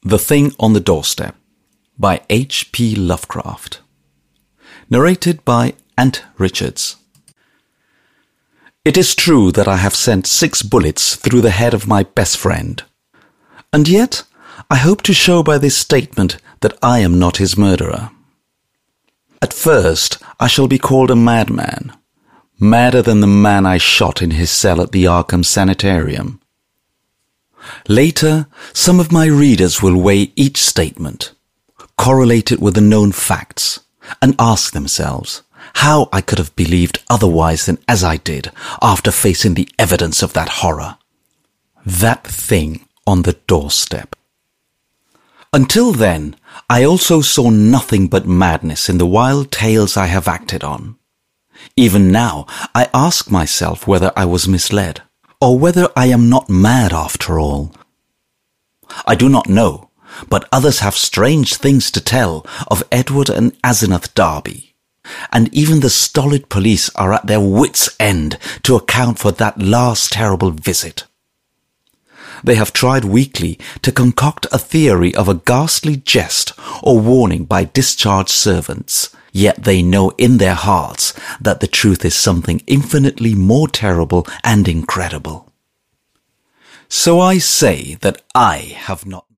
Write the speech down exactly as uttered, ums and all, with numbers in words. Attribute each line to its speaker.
Speaker 1: The Thing on the Doorstep by H P Lovecraft. Narrated by Ant Richards. It is true that I have sent six bullets through the head of my best friend. And yet, I hope to show by this statement that I am not his murderer. At first, I shall be called a madman, madder than the man I shot in his cell at the Arkham Sanitarium. Later, some of my readers will weigh each statement, correlate it with the known facts, and ask themselves how I could have believed otherwise than as I did after facing the evidence of that horror. That thing on the doorstep. Until then, I also saw nothing but madness in the wild tales I have acted on. Even now, I ask myself whether I was misled, or whether I am not mad after all. I do not know, but others have strange things to tell of Edward and Asenath Darby, and even the stolid police are at their wits' end to account for that last terrible visit. They have tried weakly to concoct a theory of a ghastly jest or warning by discharged servants, yet they know in their hearts that the truth is something infinitely more terrible and incredible. So I say that I have not